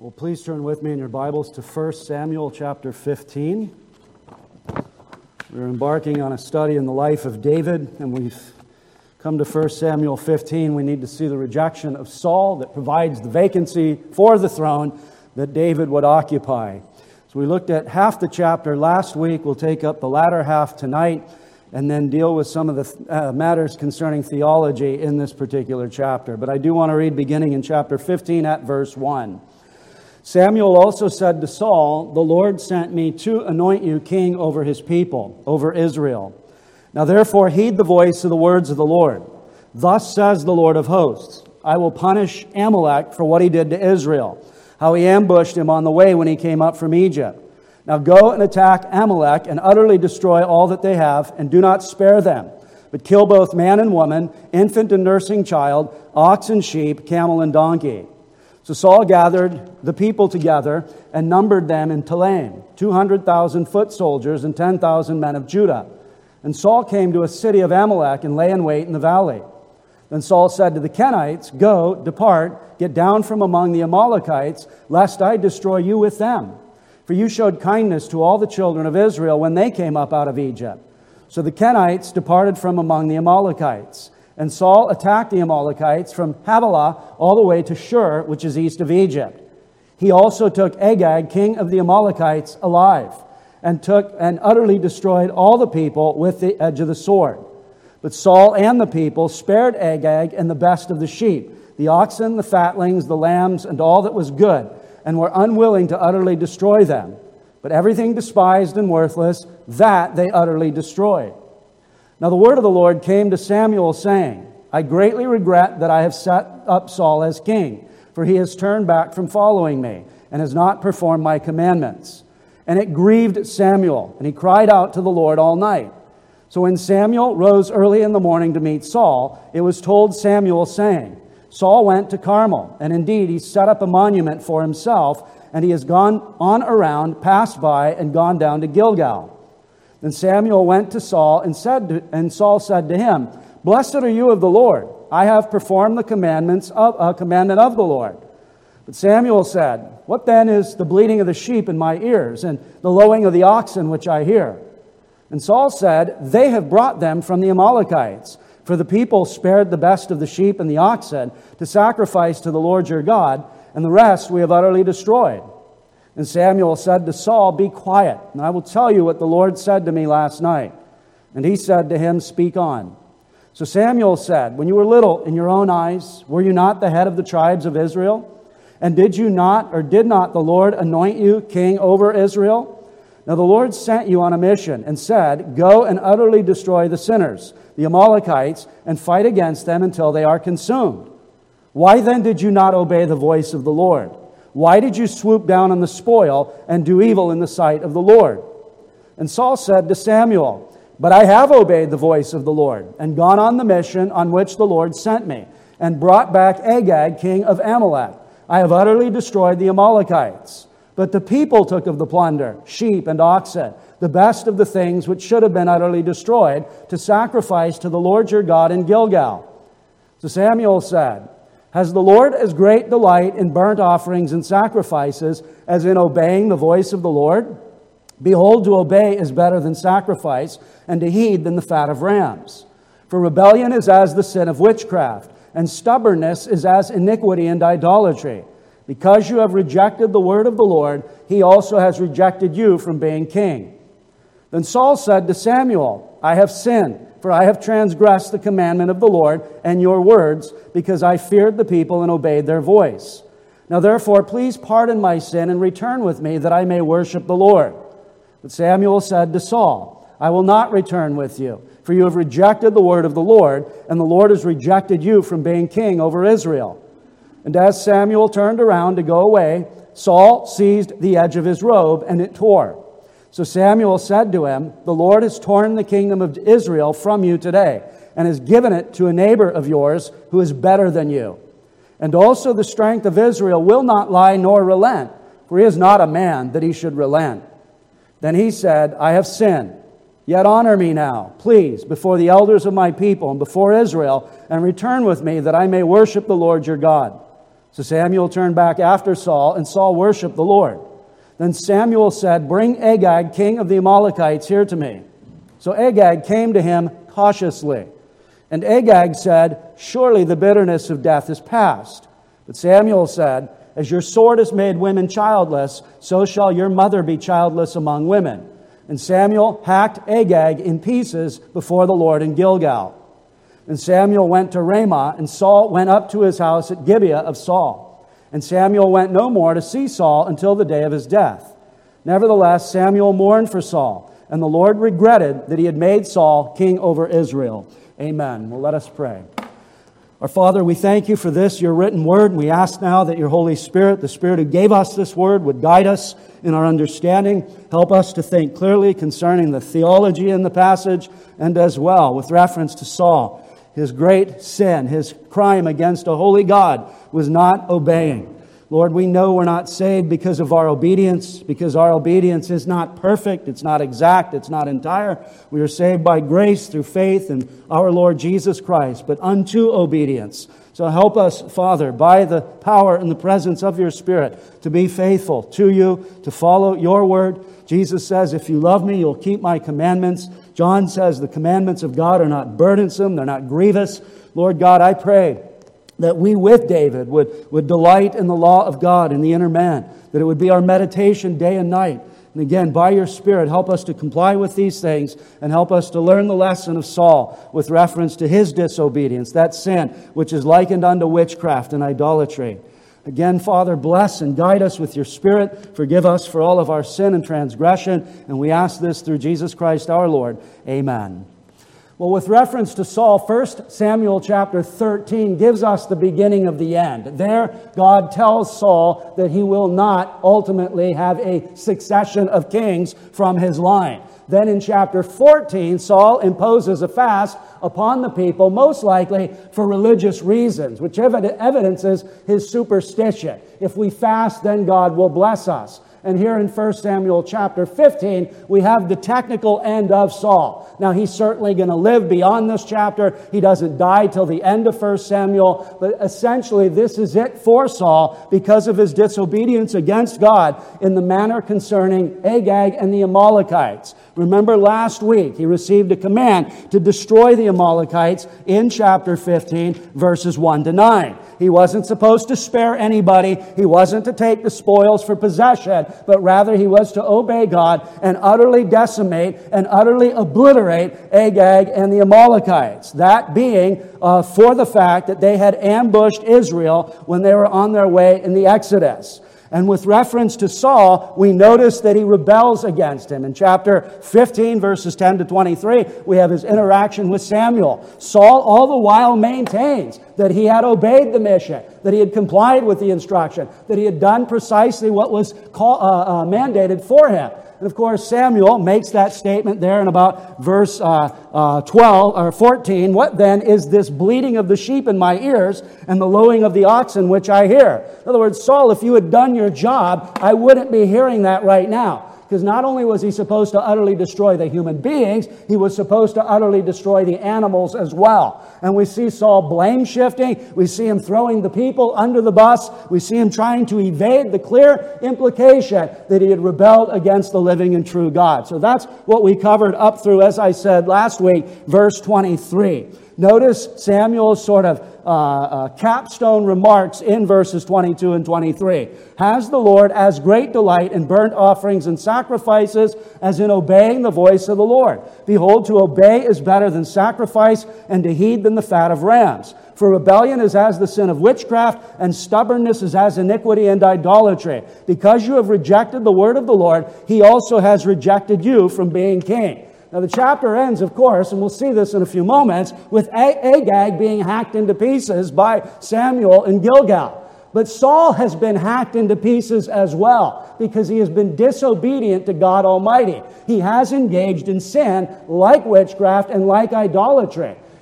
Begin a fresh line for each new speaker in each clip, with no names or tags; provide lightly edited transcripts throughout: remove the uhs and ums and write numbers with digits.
Well, please turn with me in your Bibles to 1 Samuel chapter 15. We're embarking on a study in the life of David, and we've come to 1 Samuel 15. We need to see the rejection of Saul that provides the vacancy for the throne that David would occupy. So we looked at half the chapter last week. We'll take up the latter half tonight and then deal with some of the matters concerning theology in this particular chapter. But I do want to read beginning in chapter 15 at verse 1. Samuel also said to Saul, "The Lord sent me to anoint you king over his people, over Israel. Now therefore heed the voice of the words of the Lord. Thus says the Lord of hosts, I will punish Amalek for what he did to Israel, how he ambushed him on the way when he came up from Egypt. Now go and attack Amalek and utterly destroy all that they have, and do not spare them, but kill both man and woman, infant and nursing child, ox and sheep, camel and donkey." So Saul gathered the people together and numbered them in Telaim, 200,000 foot soldiers and 10,000 men of Judah. And Saul came to a city of Amalek and lay in wait in the valley. Then Saul said to the Kenites, "Go, depart, get down from among the Amalekites, lest I destroy you with them. For you showed kindness to all the children of Israel when they came up out of Egypt." So the Kenites departed from among the Amalekites. And Saul attacked the Amalekites from Havilah all the way to Shur, which is east of Egypt. He also took Agag, king of the Amalekites, alive, and utterly destroyed all the people with the edge of the sword. But Saul and the people spared Agag and the best of the sheep, the oxen, the fatlings, the lambs, and all that was good, and were unwilling to utterly destroy them. But everything despised and worthless, that they utterly destroyed. Now the word of the Lord came to Samuel, saying, "I greatly regret that I have set up Saul as king, for he has turned back from following me, and has not performed my commandments." And it grieved Samuel, and he cried out to the Lord all night. So when Samuel rose early in the morning to meet Saul, it was told Samuel, saying, "Saul went to Carmel, and indeed he set up a monument for himself, and he has gone on around, passed by, and gone down to Gilgal." Then Samuel went to Saul, and Saul said to him, "Blessed are you of the Lord. I have performed the commandment of the Lord." But Samuel said, "What then is the bleating of the sheep in my ears, and the lowing of the oxen which I hear?" And Saul said, "They have brought them from the Amalekites, for the people spared the best of the sheep and the oxen to sacrifice to the Lord your God, and the rest we have utterly destroyed." And Samuel said to Saul, "Be quiet, and I will tell you what the Lord said to me last night." And he said to him, "Speak on." So Samuel said, "When you were little in your own eyes, were you not the head of the tribes of Israel? And did not the Lord anoint you king over Israel? Now the Lord sent you on a mission and said, 'Go and utterly destroy the sinners, the Amalekites, and fight against them until they are consumed.' Why then did you not obey the voice of the Lord? Why did you swoop down on the spoil and do evil in the sight of the Lord?" And Saul said to Samuel, "But I have obeyed the voice of the Lord, and gone on the mission on which the Lord sent me, and brought back Agag, king of Amalek. I have utterly destroyed the Amalekites. But the people took of the plunder, sheep and oxen, the best of the things which should have been utterly destroyed, to sacrifice to the Lord your God in Gilgal." So Samuel said, "Has the Lord as great delight in burnt offerings and sacrifices as in obeying the voice of the Lord? Behold, to obey is better than sacrifice, and to heed than the fat of rams. For rebellion is as the sin of witchcraft, and stubbornness is as iniquity and idolatry. Because you have rejected the word of the Lord, he also has rejected you from being king." Then Saul said to Samuel, "I have sinned, for I have transgressed the commandment of the Lord and your words, because I feared the people and obeyed their voice. Now therefore, please pardon my sin and return with me, that I may worship the Lord." But Samuel said to Saul, "I will not return with you, for you have rejected the word of the Lord, and the Lord has rejected you from being king over Israel." And as Samuel turned around to go away, Saul seized the edge of his robe, and it tore. So Samuel said to him, "The Lord has torn the kingdom of Israel from you today, and has given it to a neighbor of yours who is better than you. And also the strength of Israel will not lie nor relent, for he is not a man that he should relent." Then he said, "I have sinned. Yet honor me now, please, before the elders of my people and before Israel, and return with me, that I may worship the Lord your God." So Samuel turned back after Saul, and Saul worshipped the Lord. Then Samuel said, "Bring Agag, king of the Amalekites, here to me." So Agag came to him cautiously. And Agag said, "Surely the bitterness of death is past." But Samuel said, "As your sword has made women childless, so shall your mother be childless among women." And Samuel hacked Agag in pieces before the Lord in Gilgal. And Samuel went to Ramah, and Saul went up to his house at Gibeah of Saul. And Samuel went no more to see Saul until the day of his death. Nevertheless, Samuel mourned for Saul, and the Lord regretted that he had made Saul king over Israel. Amen. Well, let us pray. Our Father, we thank you for this, your written word, and we ask now that your Holy Spirit, the Spirit who gave us this word, would guide us in our understanding, help us to think clearly concerning the theology in the passage, and as well with reference to Saul. His great sin, his crime against a holy God, was not obeying. Lord, we know we're not saved because of our obedience, because our obedience is not perfect, it's not exact, it's not entire. We are saved by grace through faith in our Lord Jesus Christ, but unto obedience. So help us, Father, by the power and the presence of your Spirit, to be faithful to you, to follow your word. Jesus says, "If you love me, you'll keep my commandments." John says the commandments of God are not burdensome, they're not grievous. Lord God, I pray that we with David would delight in the law of God in the inner man, that it would be our meditation day and night. And again, by your Spirit, help us to comply with these things and help us to learn the lesson of Saul with reference to his disobedience, that sin which is likened unto witchcraft and idolatry. Again, Father, bless and guide us with your Spirit. Forgive us for all of our sin and transgression. And we ask this through Jesus Christ our Lord. Amen. Well, with reference to Saul, 1 Samuel chapter 13 gives us the beginning of the end. There, God tells Saul that he will not ultimately have a succession of kings from his line. Then in chapter 14, Saul imposes a fast upon the people, most likely for religious reasons, which evidences his superstition. If we fast, then God will bless us. And here in 1 Samuel chapter 15, we have the technical end of Saul. Now, he's certainly going to live beyond this chapter. He doesn't die till the end of 1 Samuel. But essentially, this is it for Saul because of his disobedience against God in the manner concerning Agag and the Amalekites. Remember last week, he received a command to destroy the Amalekites in chapter 15, verses 1 to 9. He wasn't supposed to spare anybody. He wasn't to take the spoils for possession, but rather he was to obey God and utterly decimate and utterly obliterate Agag and the Amalekites. That being for the fact that they had ambushed Israel when they were on their way in the Exodus. And with reference to Saul, we notice that he rebels against him. In chapter 15, verses 10 to 23, we have his interaction with Samuel. Saul all the while maintains that he had obeyed the mission, that he had complied with the instruction, that he had done precisely what was mandated for him. And of course, Samuel makes that statement there in about verse 12 or 14. "What then is this bleating of the sheep in my ears and the lowing of the oxen which I hear?" In other words, Saul, if you had done your job, I wouldn't be hearing that right now. Because not only was he supposed to utterly destroy the human beings, he was supposed to utterly destroy the animals as well. And we see Saul blame shifting. We see him throwing the people under the bus. We see him trying to evade the clear implication that he had rebelled against the living and true God. So that's what we covered up through, as I said last week, verse 23. Notice Samuel's sort of capstone remarks in verses 22 and 23. "Has the Lord as great delight in burnt offerings and sacrifices as in obeying the voice of the Lord? Behold, to obey is better than sacrifice, and to heed than the fat of rams. For rebellion is as the sin of witchcraft, and stubbornness is as iniquity and idolatry. Because you have rejected the word of the Lord, he also has rejected you from being king." Now the chapter ends, of course, and we'll see this in a few moments, with Agag being hacked into pieces by Samuel in Gilgal. But Saul has been hacked into pieces as well because he has been disobedient to God Almighty. He has engaged in sin like witchcraft and like idolatry.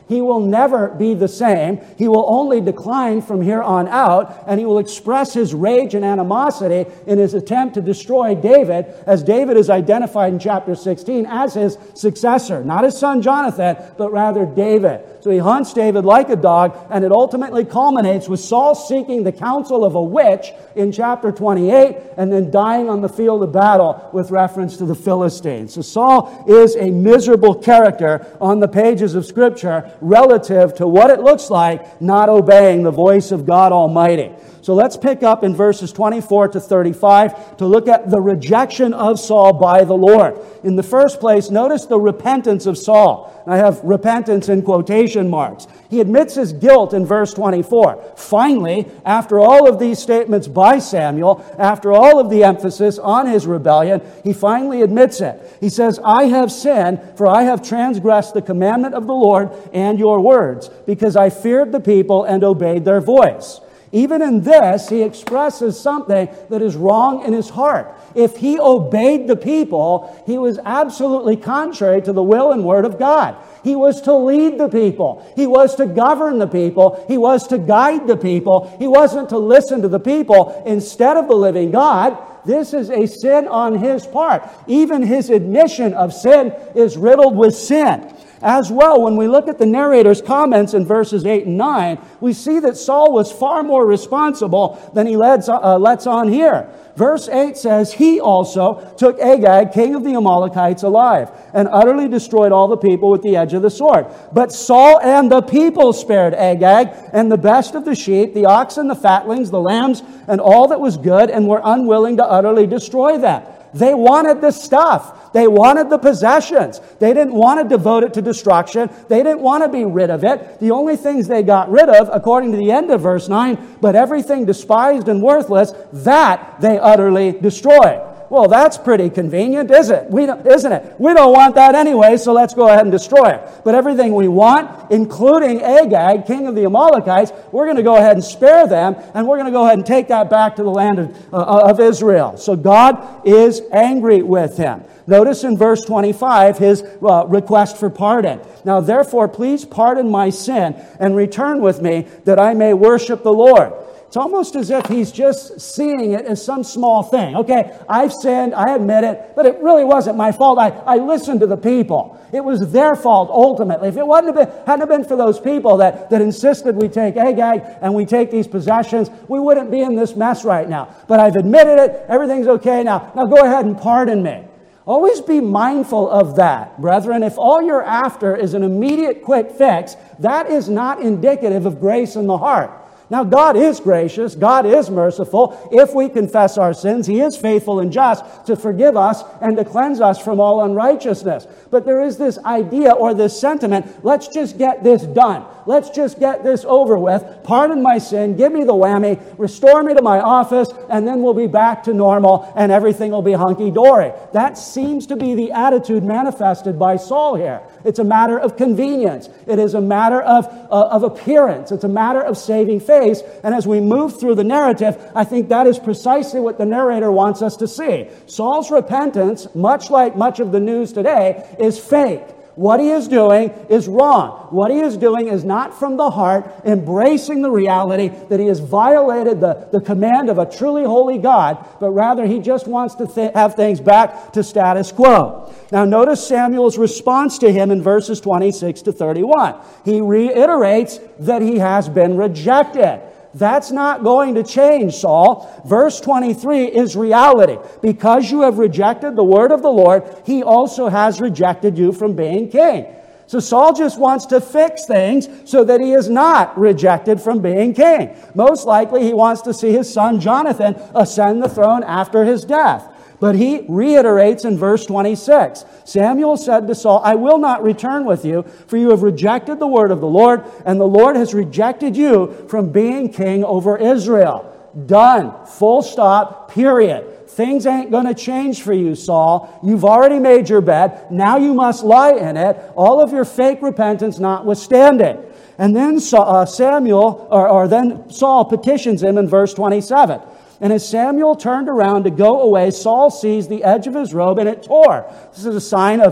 He will never be the same. He will only decline from here on out, and he will express his rage and animosity in his attempt to destroy David, as David is identified in chapter 16 as his successor. Not his son Jonathan, but rather David. So he hunts David like a dog, and it ultimately culminates with Saul seeking the counsel of a witch in chapter 28, and then dying on the field of battle with reference to the Philistines. So Saul is a miserable character on the pages of Scripture relative to what it looks like not obeying the voice of God Almighty. So let's pick up in verses 24 to 35 to look at the rejection of Saul by the Lord. In the first place, notice the repentance of Saul. I have repentance in quotation marks. He admits his guilt in verse 24. Finally, after all of these statements by Samuel, after all of the emphasis on his rebellion, he finally admits it. He says, I have sinned, for I have transgressed the commandment of the Lord and your words, because I feared the people and obeyed their voice. Even in this, he expresses something that is wrong in his heart. If he obeyed the people, he was absolutely contrary to the will and word of God. He was to lead the people. He was to govern the people. He was to guide the people. He wasn't to listen to the people instead of the living God. This is a sin on his part. Even his admission of sin is riddled with sin. As well, when we look at the narrator's comments in verses 8 and 9, we see that Saul was far more responsible than he lets on here. Verse 8 says, he also took Agag, king of the Amalekites, alive, and utterly destroyed all the people with the edge of the sword. But Saul and the people spared Agag, and the best of the sheep, the oxen, the fatlings, the lambs, and all that was good, and were unwilling to utterly destroy them. They wanted the stuff. They wanted the possessions. They didn't want to devote it to destruction. They didn't want to be rid of it. The only things they got rid of, according to the end of verse 9, but everything despised and worthless, that they utterly destroyed. Well, that's pretty convenient, isn't it? We don't want that anyway, so let's go ahead and destroy it. But everything we want, including Agag, king of the Amalekites, we're going to go ahead and spare them, and we're going to go ahead and take that back to the land of Israel. So God is angry with him. Notice in verse 25 his request for pardon. Now, therefore, please pardon my sin and return with me that I may worship the Lord. It's almost as if he's just seeing it as some small thing. Okay, I've sinned, I admit it, but it really wasn't my fault. I listened to the people. It was their fault ultimately. If it hadn't been for those people that insisted we take Agag and we take these possessions, we wouldn't be in this mess right now. But I've admitted it, everything's okay now. Now go ahead and pardon me. Always be mindful of that, brethren. If all you're after is an immediate quick fix, that is not indicative of grace in the heart. Now, God is gracious. God is merciful. If we confess our sins, He is faithful and just to forgive us and to cleanse us from all unrighteousness. But there is this idea or this sentiment, let's just get this done. Let's just get this over with. Pardon my sin. Give me the whammy. Restore me to my office. And then we'll be back to normal and everything will be hunky-dory. That seems to be the attitude manifested by Saul here. It's a matter of convenience. It is a matter of appearance. It's a matter of saving face. And as we move through the narrative, I think that is precisely what the narrator wants us to see. Saul's repentance, much like much of the news today, is fake. What he is doing is wrong. What he is doing is not from the heart, embracing the reality that he has violated the command of a truly holy God, but rather he just wants to have things back to status quo. Now notice Samuel's response to him in verses 26 to 31. He reiterates that he has been rejected. That's not going to change, Saul. Verse 23 is reality. Because you have rejected the word of the Lord, He also has rejected you from being king. So Saul just wants to fix things so that he is not rejected from being king. Most likely he wants to see his son Jonathan ascend the throne after his death. But he reiterates in verse 26, Samuel said to Saul, I will not return with you, for you have rejected the word of the Lord, and the Lord has rejected you from being king over Israel. Done. Full stop. Period. Things ain't going to change for you, Saul. You've already made your bed. Now you must lie in it, all of your fake repentance notwithstanding. And then Saul petitions him in verse 27. And as Samuel turned around to go away, Saul seized the edge of his robe and it tore. This is a sign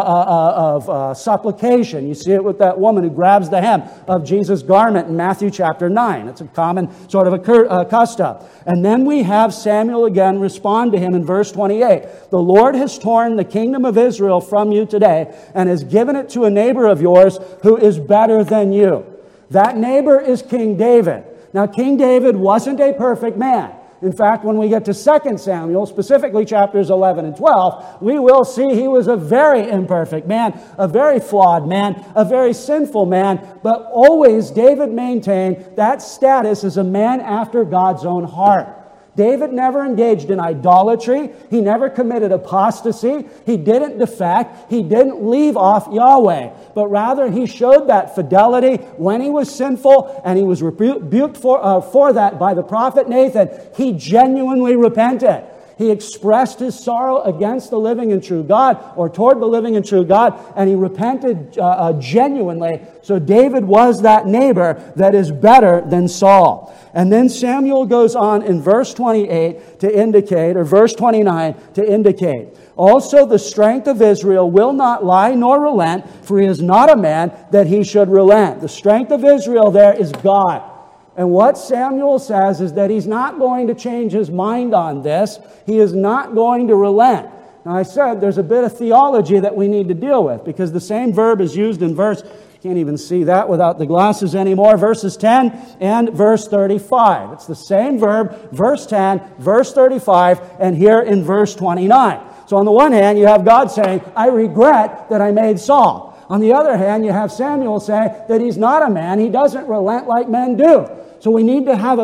of supplication. You see it with that woman who grabs the hem of Jesus' garment in Matthew chapter 9. It's a common sort of a custom. And then we have Samuel again respond to him in verse 28. The Lord has torn the kingdom of Israel from you today and has given it to a neighbor of yours who is better than you. That neighbor is King David. Now, King David wasn't a perfect man. In fact, when we get to 2 Samuel, specifically chapters 11 and 12, we will see he was a very imperfect man, a very flawed man, a very sinful man, but always David maintained that status as a man after God's own heart. David never engaged in idolatry. He never committed apostasy. He didn't defect. He didn't leave off Yahweh. But rather, he showed that fidelity when he was sinful, and he was rebuked for that by the prophet Nathan. He genuinely repented. He expressed his sorrow against the living and true God, or toward the living and true God, and he repented genuinely. So David was that neighbor that is better than Saul. And then Samuel goes on in verse 28 to indicate, or verse 29 to indicate, also the strength of Israel will not lie nor relent, for he is not a man that he should relent. The strength of Israel there is God. And what Samuel says is that he's not going to change his mind on this. He is not going to relent. Now, I said there's a bit of theology that we need to deal with, because the same verb is used in can't even see that without the glasses anymore, verses 10 and verse 35. It's the same verb, verse 10, verse 35, and here in verse 29. So on the one hand, you have God saying, I regret that I made Saul. On the other hand, you have Samuel say that he's not a man. He doesn't relent like men do. So we need to have a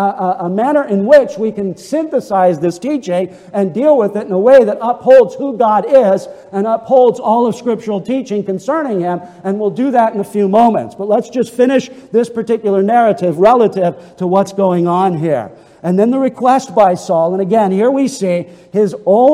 manner in which we can synthesize this teaching and deal with it in a way that upholds who God is and upholds all of scriptural teaching concerning Him. And we'll do that in a few moments. But let's just finish this particular narrative relative to what's going on here. And then the request by Saul, and again, here we see the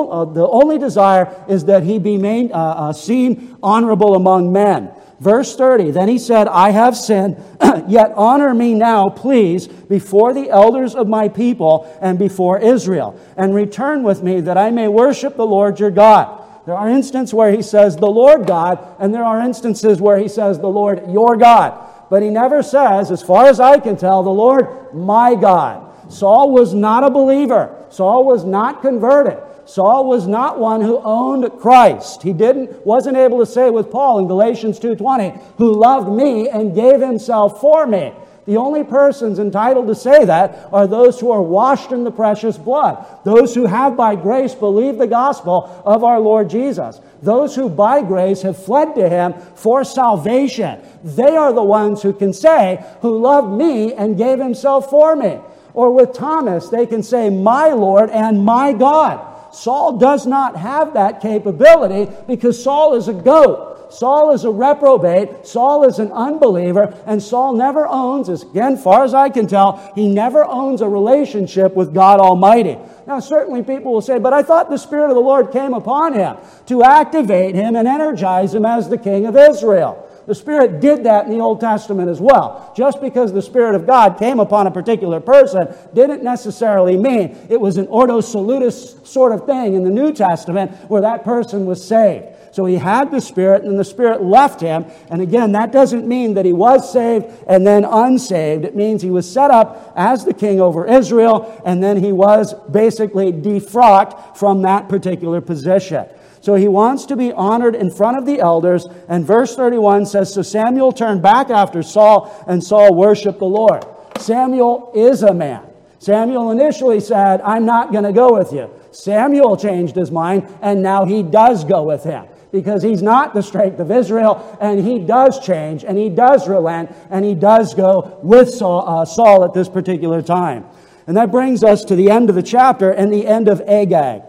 only desire is that he be made, seen honorable among men. Verse 30, then he said, I have sinned, yet honor me now, please, before the elders of my people and before Israel, and return with me that I may worship the Lord your God. There are instances where he says the Lord God, and there are instances where he says the Lord your God. But he never says, as far as I can tell, the Lord my God. Saul was not a believer. Saul was not converted. Saul was not one who owned Christ. He wasn't able to say with Paul in Galatians 2:20, who loved me and gave himself for me. The only persons entitled to say that are those who are washed in the precious blood, those who have by grace believed the gospel of our Lord Jesus, those who by grace have fled to Him for salvation. They are the ones who can say, who loved me and gave Himself for me. Or with Thomas, they can say, my Lord and my God. Saul does not have that capability because Saul is a goat. Saul is a reprobate. Saul is an unbeliever. And Saul never owns, again, far as I can tell, he never owns a relationship with God Almighty. Now, certainly people will say, but I thought the Spirit of the Lord came upon him to activate him and energize him as the king of Israel. The Spirit did that in the Old Testament as well. Just because the Spirit of God came upon a particular person didn't necessarily mean it was an ordo salutis sort of thing in the New Testament where that person was saved. So he had the Spirit, and the Spirit left him. And again, that doesn't mean that he was saved and then unsaved. It means he was set up as the king over Israel, and then he was basically defrocked from that particular position. So he wants to be honored in front of the elders. And verse 31 says, so Samuel turned back after Saul, and Saul worshiped the Lord. Samuel is a man. Samuel initially said, I'm not going to go with you. Samuel changed his mind, and now he does go with him. Because he's not the strength of Israel, and he does change, and he does relent, and he does go with Saul at this particular time. And that brings us to the end of the chapter and the end of Agag.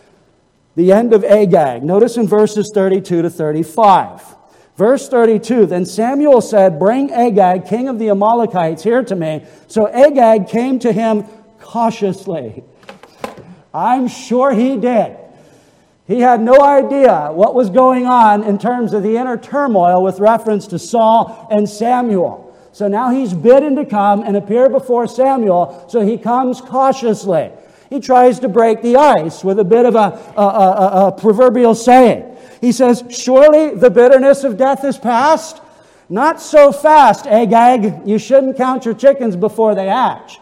The end of Agag. Notice in verses 32 to 35. Verse 32, then Samuel said, bring Agag, king of the Amalekites, here to me. So Agag came to him cautiously. I'm sure he did. He had no idea what was going on in terms of the inner turmoil with reference to Saul and Samuel. So now he's bidden to come and appear before Samuel, so he comes cautiously. He tries to break the ice with a bit of a proverbial saying. He says, surely the bitterness of death is past? Not so fast, Agag. You shouldn't count your chickens before they hatch.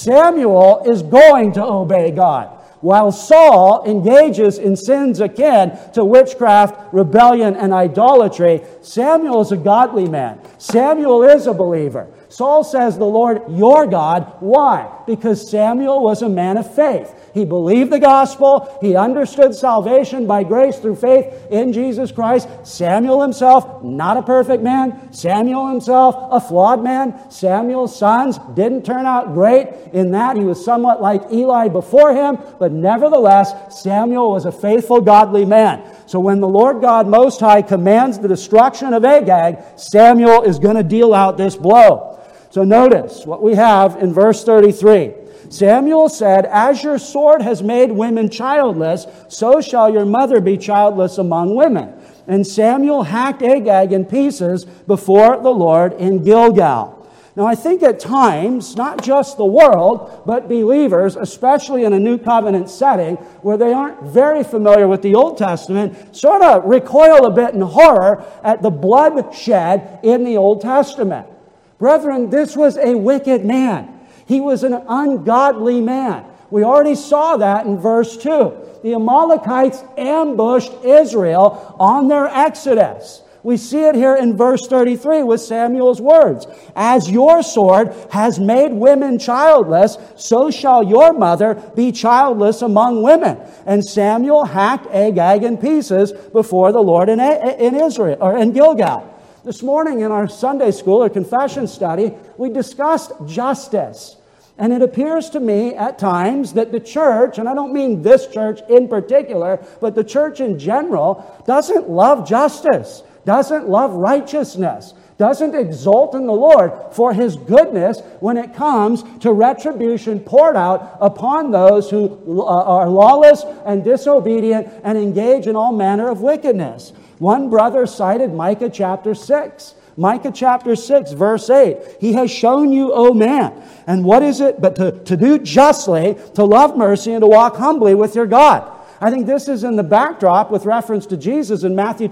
Samuel is going to obey God, while Saul engages in sins akin to witchcraft, rebellion, and idolatry. Samuel is a godly man. Samuel is a believer. Saul says, the Lord, your God. Why? Because Samuel was a man of faith. He believed the gospel. He understood salvation by grace through faith in Jesus Christ. Samuel himself, not a perfect man. Samuel himself, a flawed man. Samuel's sons didn't turn out great in that he was somewhat like Eli before him, but nevertheless, Samuel was a faithful, godly man. So when the Lord God Most High commands the destruction of Agag, Samuel is going to deal out this blow. So notice what we have in verse 33. Samuel said, as your sword has made women childless, so shall your mother be childless among women. And Samuel hacked Agag in pieces before the Lord in Gilgal. Now, I think at times, not just the world, but believers, especially in a new covenant setting, where they aren't very familiar with the Old Testament, sort of recoil a bit in horror at the bloodshed in the Old Testament. Brethren, this was a wicked man. He was an ungodly man. We already saw that in verse 2. The Amalekites ambushed Israel on their exodus. We see it here in verse 33 with Samuel's words. As your sword has made women childless, so shall your mother be childless among women. And Samuel hacked Agag in pieces before the Lord in Israel, or in Gilgal. This morning in our Sunday school or confession study, we discussed justice. And it appears to me at times that the church, and I don't mean this church in particular, but the church in general, doesn't love justice, doesn't love righteousness, doesn't exult in the Lord for His goodness when it comes to retribution poured out upon those who are lawless and disobedient and engage in all manner of wickedness. One brother cited Micah chapter 6. Micah chapter 6, verse 8. He has shown you, O man. And what is it but to do justly, to love mercy, and to walk humbly with your God? I think this is in the backdrop with reference to Jesus in Matthew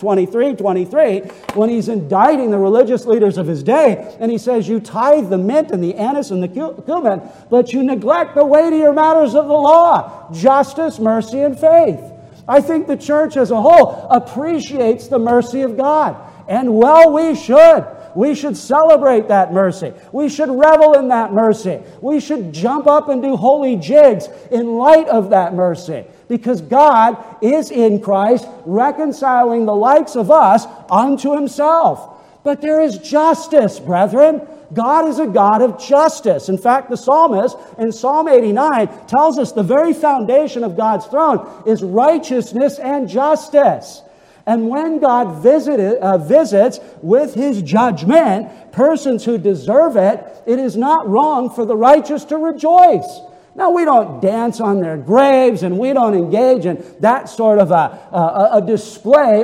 23, when he's indicting the religious leaders of his day. And he says, you tithe the mint and the anise and the cumin, but you neglect the weightier matters of the law, justice, mercy, and faith. I think the church as a whole appreciates the mercy of God. And well, we should. We should celebrate that mercy. We should revel in that mercy. We should jump up and do holy jigs in light of that mercy. Because God is in Christ reconciling the likes of us unto Himself. But there is justice, brethren. God is a God of justice. In fact, the psalmist in Psalm 89 tells us the very foundation of God's throne is righteousness and justice. And when God visits with His judgment persons who deserve it, it is not wrong for the righteous to rejoice. Now, we don't dance on their graves and we don't engage in that sort of a display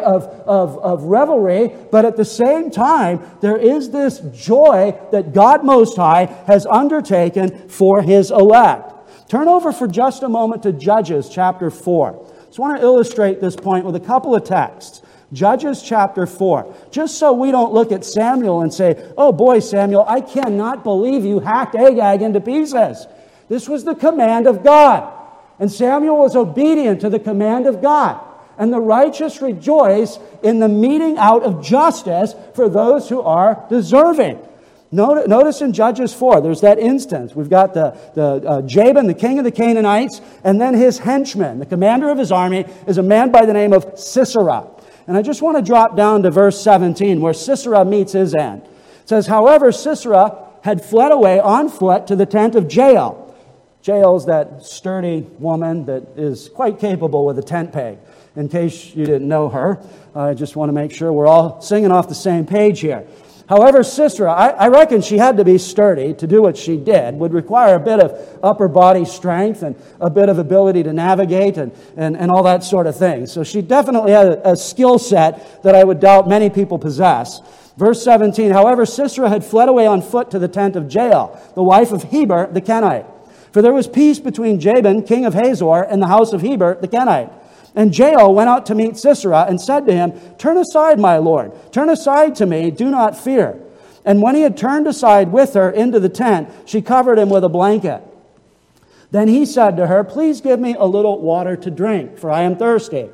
of revelry, but at the same time, there is this joy that God Most High has undertaken for His elect. Turn over for just a moment to Judges chapter 4. I want to illustrate this point with a couple of texts. Judges chapter 4. Just so we don't look at Samuel and say, oh boy, Samuel, I cannot believe you hacked Agag into pieces. This was the command of God. And Samuel was obedient to the command of God. And the righteous rejoice in the meting out of justice for those who are deserving. Notice in Judges 4, there's that instance. We've got the Jabin, the king of the Canaanites, and then his henchman. The commander of his army is a man by the name of Sisera. And I just want to drop down to verse 17, where Sisera meets his end. It says, however, Sisera had fled away on foot to the tent of Jael. Jael's that sturdy woman that is quite capable with a tent peg. In case you didn't know her, I just want to make sure we're all singing off the same page here. However, Sisera, I reckon she had to be sturdy to do what she did, would require a bit of upper body strength and a bit of ability to navigate and all that sort of thing. So she definitely had a skill set that I would doubt many people possess. Verse 17, however, Sisera had fled away on foot to the tent of Jael, the wife of Heber the Kenite. For there was peace between Jabin, king of Hazor, and the house of Heber the Kenite. And Jael went out to meet Sisera and said to him, turn aside, my lord. Turn aside to me. Do not fear. And when he had turned aside with her into the tent, she covered him with a blanket. Then he said to her, please give me a little water to drink, for I am thirsty.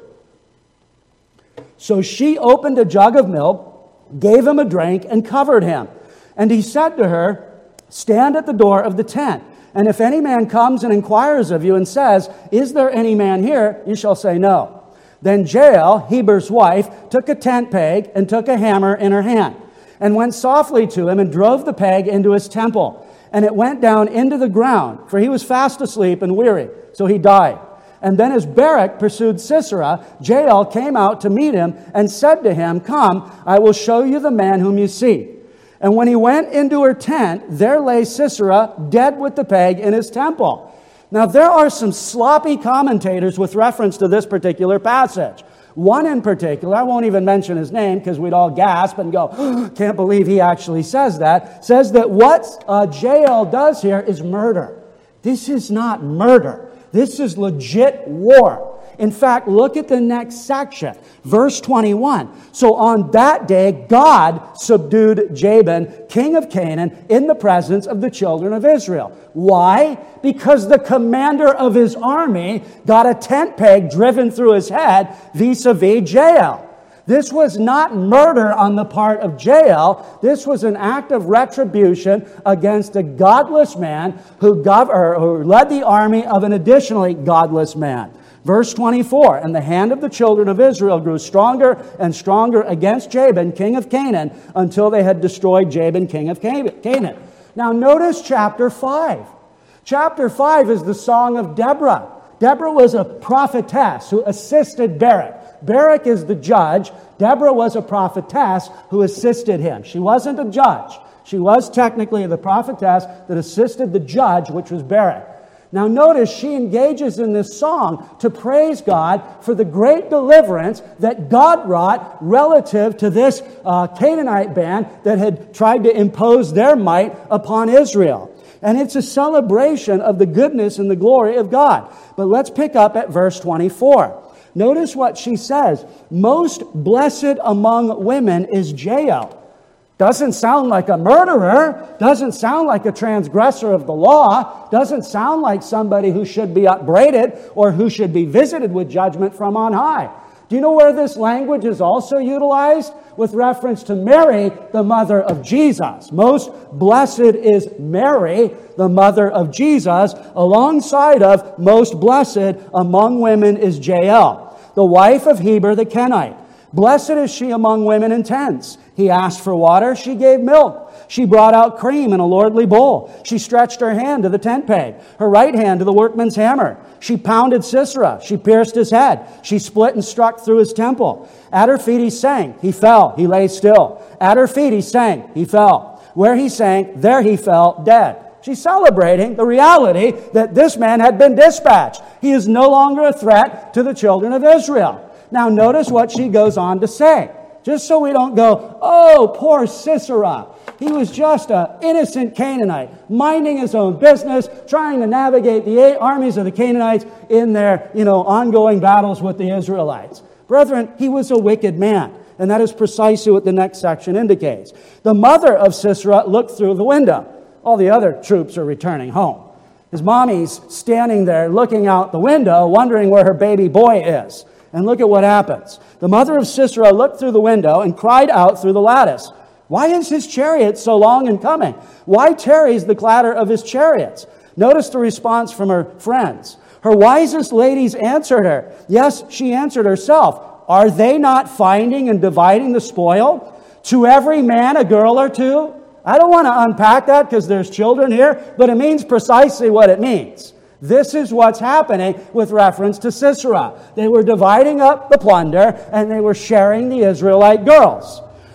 So she opened a jug of milk, gave him a drink, and covered him. And he said to her, stand at the door of the tent. And if any man comes and inquires of you and says, is there any man here? You shall say no. Then Jael, Heber's wife, took a tent peg and took a hammer in her hand and went softly to him and drove the peg into his temple. And it went down into the ground, for he was fast asleep and weary. So he died. And then as Barak pursued Sisera, Jael came out to meet him and said to him, come, I will show you the man whom you seek. And when he went into her tent, there lay Sisera dead with the peg in his temple. Now there are some sloppy commentators with reference to this particular passage. One in particular, I won't even mention his name because we'd all gasp and go, oh, can't believe he actually says that, says that what Jael does here is murder. This is not murder. This is legit war. In fact, look at the next section, verse 21. So on that day, God subdued Jabin, king of Canaan, in the presence of the children of Israel. Why? Because the commander of his army got a tent peg driven through his head vis-a-vis Jael. This was not murder on the part of Jael. This was an act of retribution against a godless man who led the army of an additionally godless man. Verse 24, and the hand of the children of Israel grew stronger and stronger against Jabin, king of Canaan, until they had destroyed Jabin, king of Canaan. Now notice chapter 5. Chapter 5 is the song of Deborah. Deborah was a prophetess who assisted Barak. Barak is the judge. Deborah was a prophetess who assisted him. She wasn't a judge. She was technically the prophetess that assisted the judge, which was Barak. Now notice she engages in this song to praise God for the great deliverance that God wrought relative to this Canaanite band that had tried to impose their might upon Israel. And it's a celebration of the goodness and the glory of God. But let's pick up at verse 24. Notice what she says. Most blessed among women is Jael. Doesn't sound like a murderer. Doesn't sound like a transgressor of the law. Doesn't sound like somebody who should be upbraided or who should be visited with judgment from on high. Do you know where this language is also utilized? With reference to Mary, the mother of Jesus. Most blessed is Mary, the mother of Jesus, alongside of most blessed among women is Jael, the wife of Heber the Kenite. Blessed is she among women in tents. He asked for water, she gave milk. She brought out cream in a lordly bowl. She stretched her hand to the tent peg, her right hand to the workman's hammer. She pounded Sisera. She pierced his head. She split and struck through his temple. At her feet he sang. He fell. He lay still. At her feet he sang. He fell. Where he sank, there he fell dead. She's celebrating the reality that this man had been dispatched. He is no longer a threat to the children of Israel. Now notice what she goes on to say. Just so we don't go, oh, poor Sisera. He was just an innocent Canaanite, minding his own business, trying to navigate the armies of the Canaanites in their, ongoing battles with the Israelites. Brethren, he was a wicked man. And that is precisely what the next section indicates. The mother of Sisera looked through the window. All the other troops are returning home. His mommy's standing there looking out the window, wondering where her baby boy is. And look at what happens. The mother of Sisera looked through the window and cried out through the lattice, why is his chariot so long in coming? Why tarries the clatter of his chariots? Notice the response from her friends. Her wisest ladies answered her. Yes, she answered herself. Are they not finding and dividing the spoil? To every man a girl or two? I don't want to unpack that because there's children here, but it means precisely what it means. This is what's happening with reference to Sisera. They were dividing up the plunder and they were sharing the Israelite girls.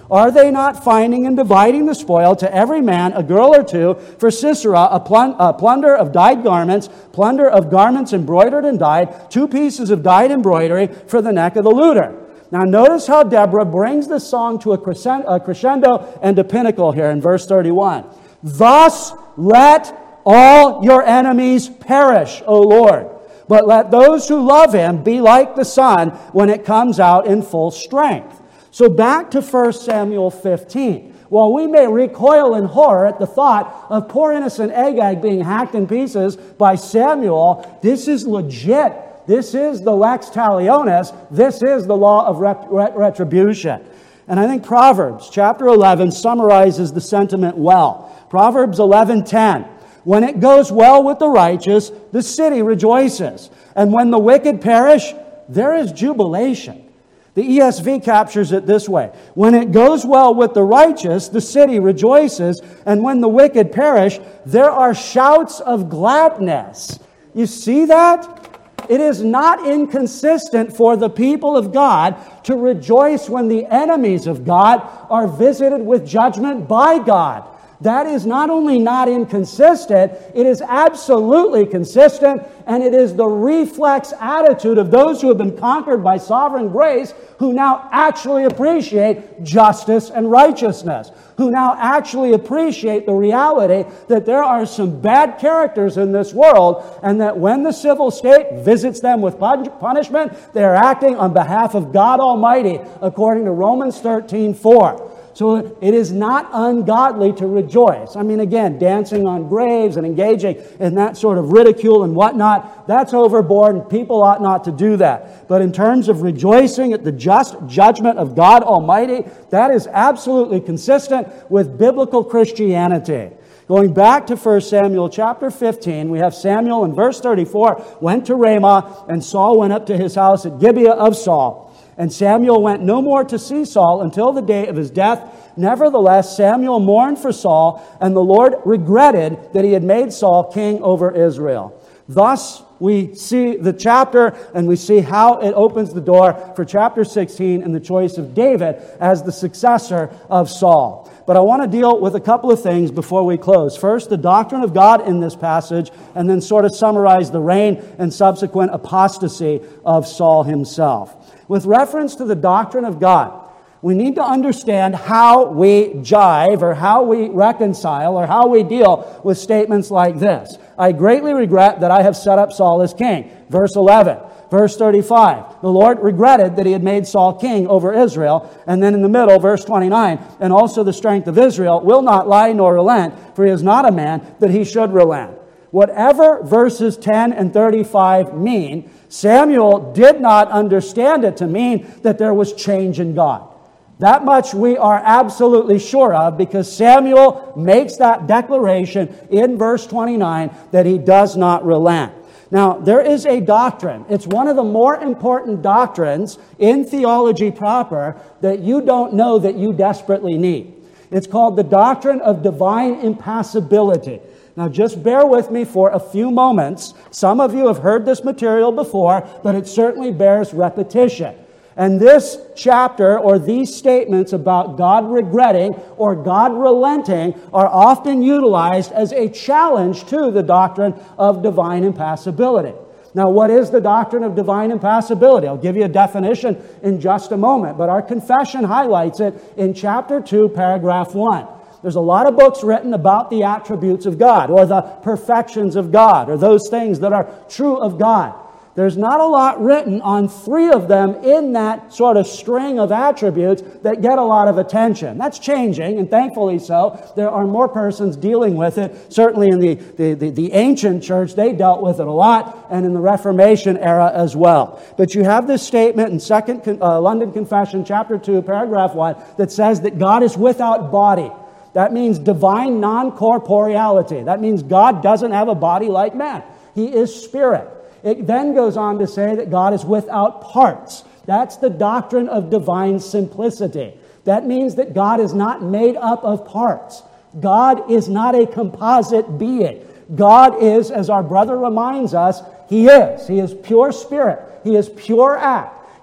Are they not finding and dividing the spoil to every man a girl or two for Sisera, a plunder of dyed garments, plunder of garments embroidered and dyed, 2 pieces of dyed embroidery for the neck of the looter? Now notice how Deborah brings this song to a crescendo and a pinnacle here in verse 31. Thus let all your enemies perish, O Lord. But let those who love him be like the sun when it comes out in full strength. So back to 1 Samuel 15. While we may recoil in horror at the thought of poor innocent Agag being hacked in pieces by Samuel, this is legit. This is the lex talionis. This is the law of retribution. And I think Proverbs chapter 11 summarizes the sentiment well. Proverbs 11:10. When it goes well with the righteous, the city rejoices. And when the wicked perish, there is jubilation. The ESV captures it this way. When it goes well with the righteous, the city rejoices. And when the wicked perish, there are shouts of gladness. You see that? It is not inconsistent for the people of God to rejoice when the enemies of God are visited with judgment by God. That is not only not inconsistent, it is absolutely consistent, and it is the reflex attitude of those who have been conquered by sovereign grace, who now actually appreciate justice and righteousness, who now actually appreciate the reality that there are some bad characters in this world, and that when the civil state visits them with punishment, they are acting on behalf of God Almighty, according to Romans 13:4. So it is not ungodly to rejoice. I mean, again, dancing on graves and engaging in that sort of ridicule and whatnot, that's overboard, and people ought not to do that. But in terms of rejoicing at the just judgment of God Almighty, that is absolutely consistent with biblical Christianity. Going back to 1 Samuel chapter 15, we have Samuel in verse 34, went to Ramah, and Saul went up to his house at Gibeah of Saul. And Samuel went no more to see Saul until the day of his death. Nevertheless, Samuel mourned for Saul, and the Lord regretted that he had made Saul king over Israel. Thus, we see the chapter, and we see how it opens the door for chapter 16 and the choice of David as the successor of Saul. But I want to deal with a couple of things before we close. First, the doctrine of God in this passage, and then sort of summarize the reign and subsequent apostasy of Saul himself. With reference to the doctrine of God, we need to understand how we jive or how we reconcile or how we deal with statements like this. I greatly regret that I have set up Saul as king. Verse 11. Verse 35. The Lord regretted that he had made Saul king over Israel. And then in the middle, verse 29. And also the strength of Israel will not lie nor relent, for he is not a man that he should relent. Whatever verses 10 and 35 mean, Samuel did not understand it to mean that there was change in God. That much we are absolutely sure of, because Samuel makes that declaration in verse 29 that he does not relent. Now, there is a doctrine. It's one of the more important doctrines in theology proper that you don't know that you desperately need. It's called the doctrine of divine impassibility. Now, just bear with me for a few moments. Some of you have heard this material before, but it certainly bears repetition. And this chapter, or these statements about God regretting or God relenting, are often utilized as a challenge to the doctrine of divine impassibility. Now, what is the doctrine of divine impassibility? I'll give you a definition in just a moment, but our confession highlights it in chapter 2, paragraph 1. There's a lot of books written about the attributes of God, or the perfections of God, or those things that are true of God. There's not a lot written on 3 of them in that sort of string of attributes that get a lot of attention. That's changing, and thankfully so. There are more persons dealing with it. Certainly in the ancient church, they dealt with it a lot, and in the Reformation era as well. But you have this statement in London Confession, chapter 2, paragraph 1, that says that God is without body. That means divine non-corporeality. That means God doesn't have a body like man. He is spirit. It then goes on to say that God is without parts. That's the doctrine of divine simplicity. That means that God is not made up of parts. God is not a composite being. God is, as our brother reminds us, He is. He is pure spirit. He is pure act.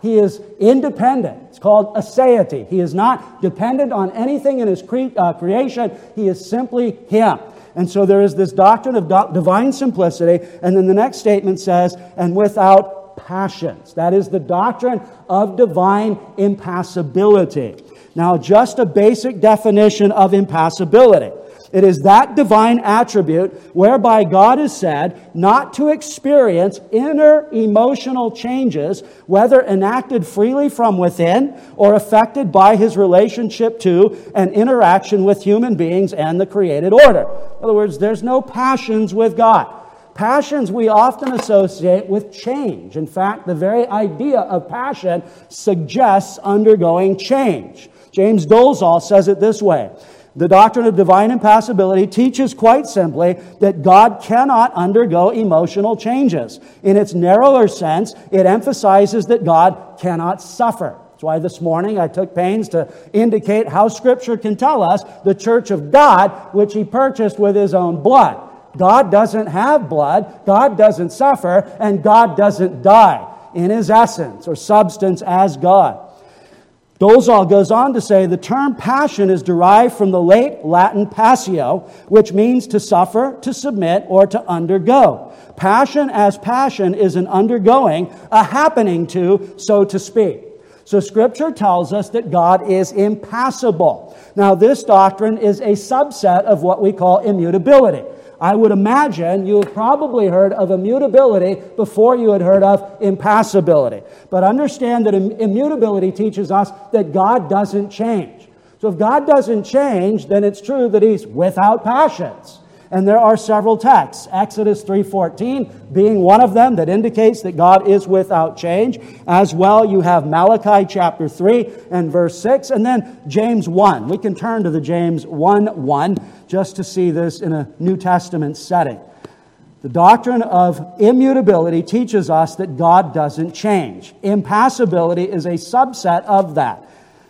He is independent. It's called aseity. He is not dependent on anything in his creation. He is simply him. And so there is this doctrine of divine simplicity. And then the next statement says, and without passions. That is the doctrine of divine impassibility. Now, just a basic definition of impassibility. It is that divine attribute whereby God is said not to experience inner emotional changes, whether enacted freely from within or affected by his relationship to and interaction with human beings and the created order. In other words, there's no passions with God. Passions we often associate with change. In fact, the very idea of passion suggests undergoing change. James Dolezal says it this way. The doctrine of divine impassibility teaches quite simply that God cannot undergo emotional changes. In its narrower sense, it emphasizes that God cannot suffer. That's why this morning I took pains to indicate how Scripture can tell us the church of God, which He purchased with His own blood. God doesn't have blood, God doesn't suffer, and God doesn't die in His essence or substance as God. Dolezal goes on to say the term passion is derived from the late Latin passio, which means to suffer, to submit, or to undergo. Passion as passion is an undergoing, a happening to, so to speak. So Scripture tells us that God is impassible. Now, this doctrine is a subset of what we call immutability. I would imagine you have probably heard of immutability before you had heard of impassibility. But understand that immutability teaches us that God doesn't change. So if God doesn't change, then it's true that He's without passions. And there are several texts, Exodus 3:14 being one of them that indicates that God is without change. As well, you have Malachi chapter 3 and verse 6, and then James 1. We can turn to the James 1:1 just to see this in a New Testament setting. The doctrine of immutability teaches us that God doesn't change. Impassibility is a subset of that.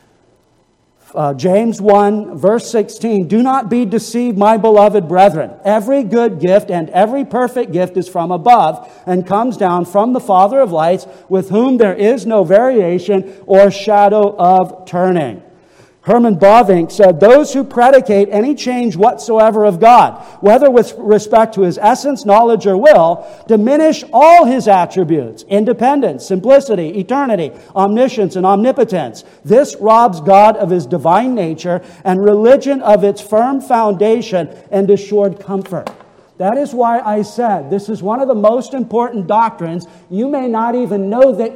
James 1, verse 16, do not be deceived, my beloved brethren. Every good gift and every perfect gift is from above and comes down from the Father of lights, with whom there is no variation or shadow of turning. Herman Bavinck said, those who predicate any change whatsoever of God, whether with respect to His essence, knowledge, or will, diminish all His attributes, independence, simplicity, eternity, omniscience, and omnipotence. This robs God of His divine nature and religion of its firm foundation and assured comfort. That is why I said this is one of the most important doctrines you may not even know that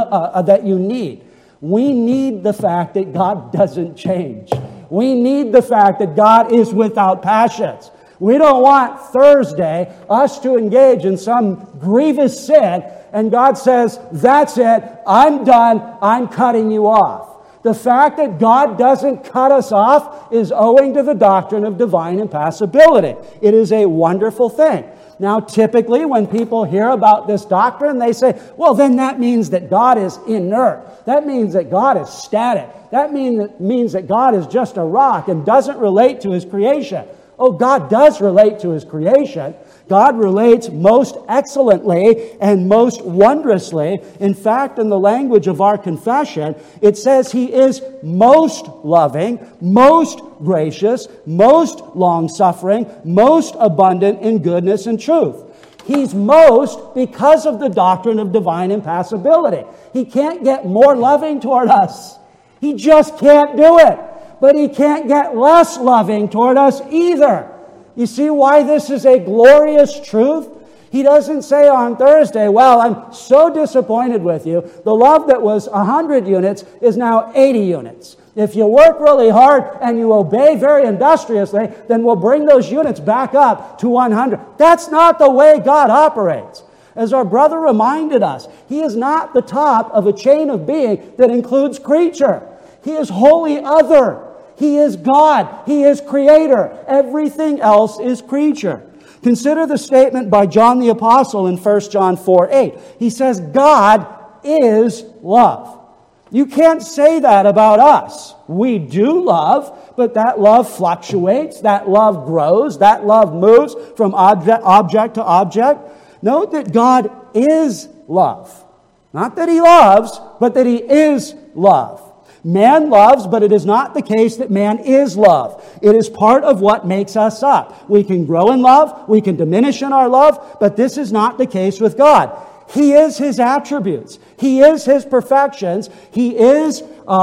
you need. We need the fact that God doesn't change. We need the fact that God is without passions. We don't want Thursday us to engage in some grievous sin and God says, that's it, I'm done, I'm cutting you off. The fact that God doesn't cut us off is owing to the doctrine of divine impassibility. It is a wonderful thing. Now, typically, when people hear about this doctrine, they say, well, then that means that God is inert. That means that God is static. That means that God is just a rock and doesn't relate to His creation. Oh, God does relate to His creation. God relates most excellently and most wondrously. In fact, in the language of our confession, it says He is most loving, most gracious, most long-suffering, most abundant in goodness and truth. He's most because of the doctrine of divine impassibility. He can't get more loving toward us. He just can't do it. But He can't get less loving toward us either. You see why this is a glorious truth? He doesn't say on Thursday, well, I'm so disappointed with you. The love that was 100 units is now 80 units. If you work really hard and you obey very industriously, then we'll bring those units back up to 100. That's not the way God operates. As our brother reminded us, He is not the top of a chain of being that includes creature. He is wholly other. He is God. He is creator. Everything else is creature. Consider the statement by John the Apostle in 1 John 4:8. He says, God is love. You can't say that about us. We do love, but that love fluctuates, that love grows, that love moves from object to object. Note that God is love. Not that he loves, but that he is love. Man loves, but it is not the case that man is love. It is part of what makes us up. We can grow in love, we can diminish in our love, but this is not the case with God. He is his attributes. He is his perfections. He is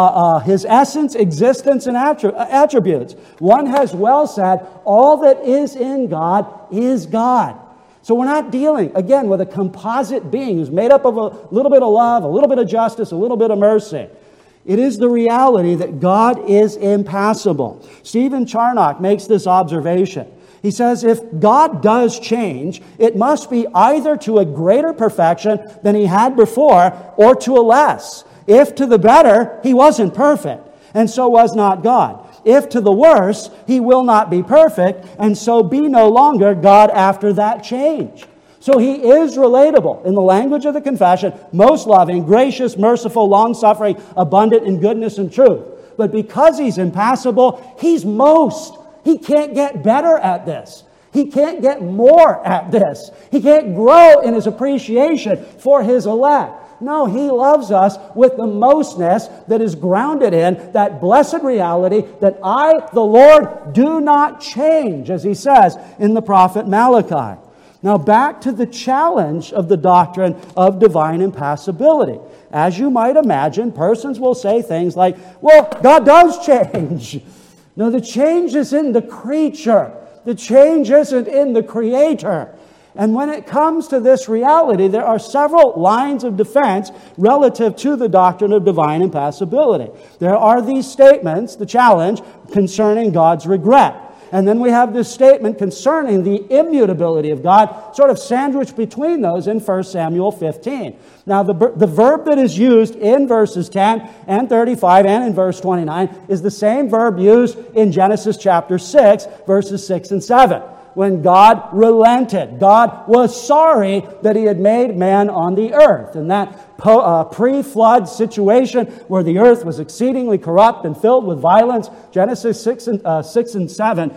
his essence, existence, and attributes. One has well said, all that is in God is God. So we're not dealing, again, with a composite being who's made up of a little bit of love, a little bit of justice, a little bit of mercy. It is the reality that God is impassible. Stephen Charnock makes this observation. He says, if God does change, it must be either to a greater perfection than he had before, or to a less. If to the better, he wasn't perfect, and so was not God. If to the worse, he will not be perfect, and so be no longer God after that change. So he is relatable in the language of the confession, most loving, gracious, merciful, long-suffering, abundant in goodness and truth. But because he's impassible, he's most. He can't get better at this. He can't get more at this. He can't grow in his appreciation for his elect. No, he loves us with the mostness that is grounded in that blessed reality that I, the Lord, do not change, as he says in the prophet Malachi. Now back to the challenge of the doctrine of divine impassibility. As you might imagine, persons will say things like, well, God does change. No, the change is in the creature. The change isn't in the Creator. And when it comes to this reality, there are several lines of defense relative to the doctrine of divine impassibility. There are these statements, the challenge, concerning God's regret. And then we have this statement concerning the immutability of God, sort of sandwiched between those in 1 Samuel 15. Now, the verb that is used in verses 10 and 35 and in verse 29 is the same verb used in Genesis chapter 6, verses 6 and 7. When God relented. God was sorry that he had made man on the earth. And that pre-flood situation where the earth was exceedingly corrupt and filled with violence, Genesis 6 and 7,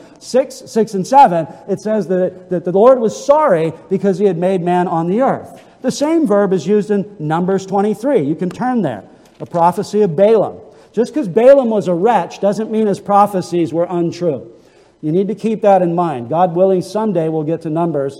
it says that the Lord was sorry because he had made man on the earth. The same verb is used in Numbers 23. You can turn there. A prophecy of Balaam. Just because Balaam was a wretch doesn't mean his prophecies were untrue. You need to keep that in mind. God willing, someday we'll get to Numbers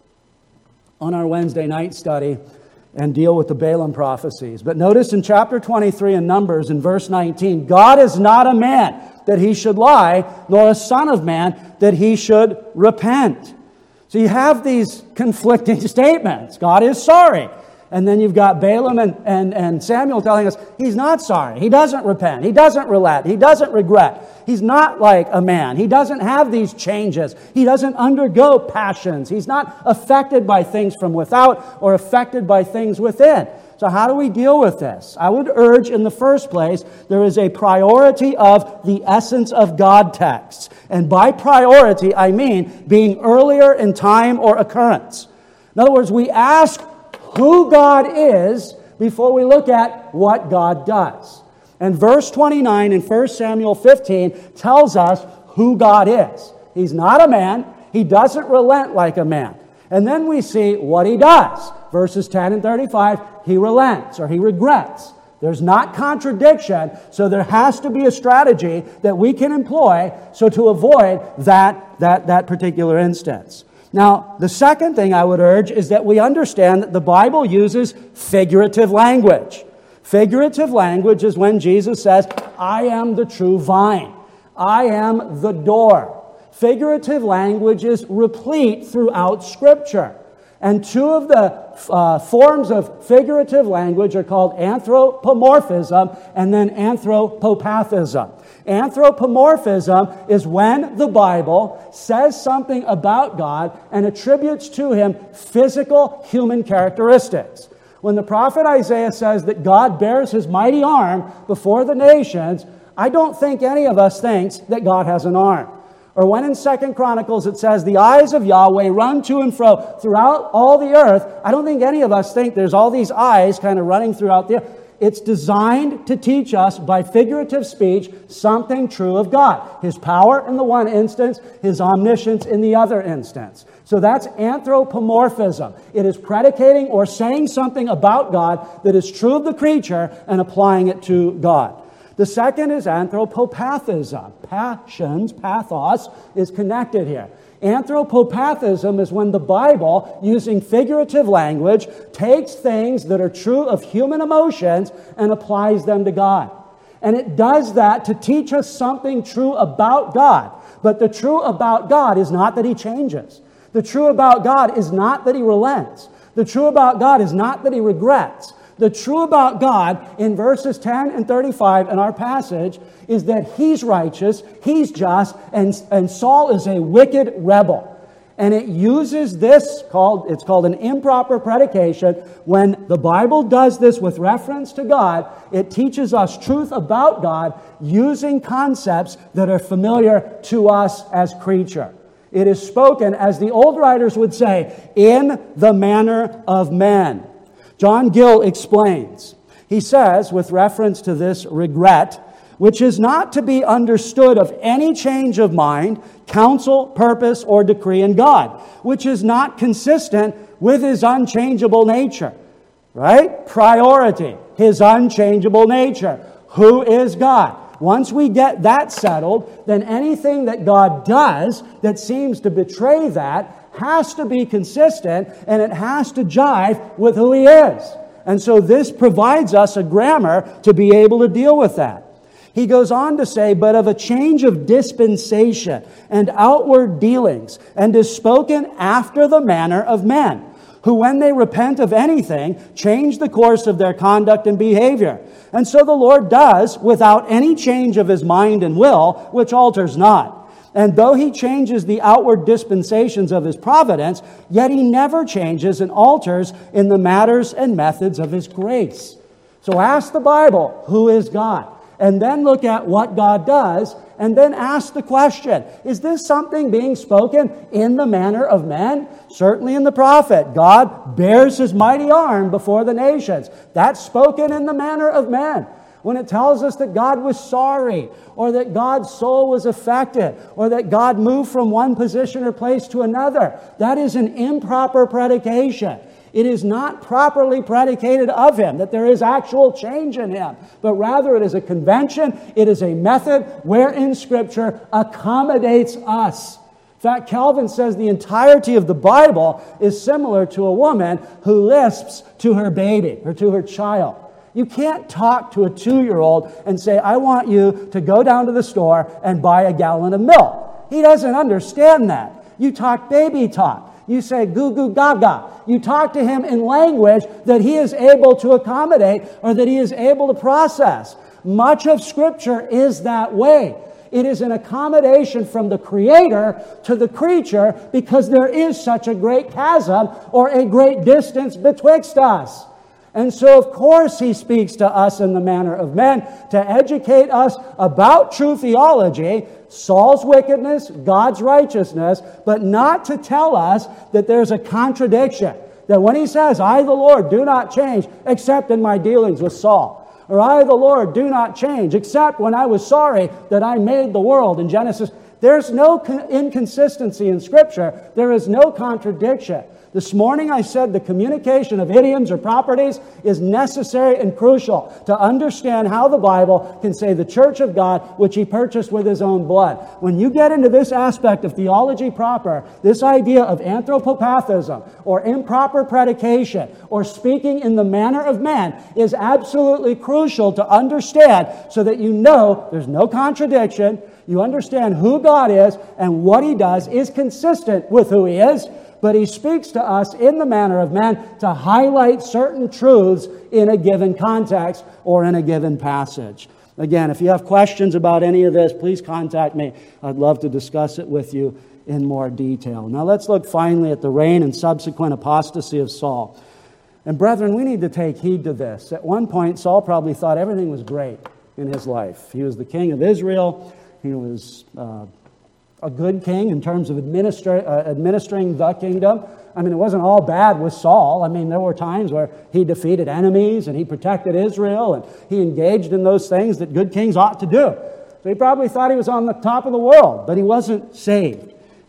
on our Wednesday night study and deal with the Balaam prophecies. But notice in chapter 23 in Numbers, in verse 19, God is not a man that he should lie, nor a son of man that he should repent. So you have these conflicting statements. God is sorry. And then you've got Balaam and Samuel telling us he's not sorry. He doesn't repent. He doesn't relent. He doesn't regret. He's not like a man. He doesn't have these changes. He doesn't undergo passions. He's not affected by things from without or affected by things within. So how do we deal with this? I would urge in the first place, there is a priority of the essence of God texts. And by priority, I mean being earlier in time or occurrence. In other words, we ask who God is before we look at what God does. And verse 29 in 1 Samuel 15 tells us who God is. He's not a man. He doesn't relent like a man. And then we see what he does. Verses 10 and 35, he relents or he regrets. There's not contradiction, so there has to be a strategy that we can employ so to avoid that particular instance. Now, the second thing I would urge is that we understand that the Bible uses figurative language. Figurative language is when Jesus says, I am the true vine. I am the door. Figurative language is replete throughout Scripture. And two of the forms of figurative language are called anthropomorphism and then anthropopathism. Anthropomorphism is when the Bible says something about God and attributes to him physical human characteristics. When the prophet Isaiah says that God bears his mighty arm before the nations, I don't think any of us thinks that God has an arm. Or when in 2 Chronicles it says, the eyes of Yahweh run to and fro throughout all the earth, I don't think any of us think there's all these eyes kind of running throughout the earth. It's designed to teach us by figurative speech something true of God. His power in the one instance, his omniscience in the other instance. So that's anthropomorphism. It is predicating or saying something about God that is true of the creature and applying it to God. The second is anthropopathism. Passions, pathos, is connected here. Anthropopathism is when the Bible, using figurative language, takes things that are true of human emotions and applies them to God. And it does that to teach us something true about God. But the true about God is not that He changes. The true about God is not that He relents. The true about God is not that He regrets. The true about God in verses 10 and 35 in our passage is that He's righteous, He's just, and Saul is a wicked rebel. And it uses this, it's called an improper predication. When the Bible does this with reference to God, it teaches us truth about God using concepts that are familiar to us as creature. It is spoken, as the old writers would say, in the manner of men. John Gill explains. He says, with reference to this regret, which is not to be understood of any change of mind, counsel, purpose, or decree in God, which is not consistent with His unchangeable nature. Right? Priority, His unchangeable nature. Who is God? Once we get that settled, then anything that God does that seems to betray that has to be consistent, and it has to jive with who He is. And so this provides us a grammar to be able to deal with that. He goes on to say, but of a change of dispensation and outward dealings, and is spoken after the manner of men, who when they repent of anything, change the course of their conduct and behavior. And so the Lord does without any change of His mind and will, which alters not. And though He changes the outward dispensations of His providence, yet He never changes and alters in the matters and methods of His grace. So ask the Bible, who is God? And then look at what God does, and then ask the question, is this something being spoken in the manner of men? Certainly in the prophet, God bears His mighty arm before the nations. That's spoken in the manner of men. When it tells us that God was sorry, or that God's soul was affected, or that God moved from one position or place to another, that is an improper predication. It is not properly predicated of Him, that there is actual change in Him, but rather it is a convention, it is a method wherein Scripture accommodates us. In fact, Calvin says the entirety of the Bible is similar to a woman who lisps to her baby or to her child. You can't talk to a 2-year-old and say, I want you to go down to the store and buy a gallon of milk. He doesn't understand that. You talk baby talk. You say goo goo gaga. You talk to him in language that he is able to accommodate or that he is able to process. Much of Scripture is that way. It is an accommodation from the Creator to the creature because there is such a great chasm or a great distance betwixt us. And so, of course, He speaks to us in the manner of men to educate us about true theology, Saul's wickedness, God's righteousness, but not to tell us that there's a contradiction. That when He says, I, the Lord, do not change except in my dealings with Saul. Or I, the Lord, do not change except when I was sorry that I made the world in Genesis. There's no inconsistency in Scripture. There is no contradiction. This morning I said the communication of idioms or properties is necessary and crucial to understand how the Bible can say the church of God, which He purchased with His own blood. When you get into this aspect of theology proper, this idea of anthropopathism or improper predication or speaking in the manner of man is absolutely crucial to understand so that you know there's no contradiction, you understand who God is and what He does is consistent with who He is. But He speaks to us in the manner of man to highlight certain truths in a given context or in a given passage. Again, if you have questions about any of this, please contact me. I'd love to discuss it with you in more detail. Now let's look finally at the reign and subsequent apostasy of Saul. And brethren, we need to take heed to this. At one point, Saul probably thought everything was great in his life. He was the king of Israel. He was a good king in terms of administering the kingdom. I mean, it wasn't all bad with Saul. I mean, there were times where he defeated enemies and he protected Israel and he engaged in those things that good kings ought to do. So he probably thought he was on the top of the world, but he wasn't saved.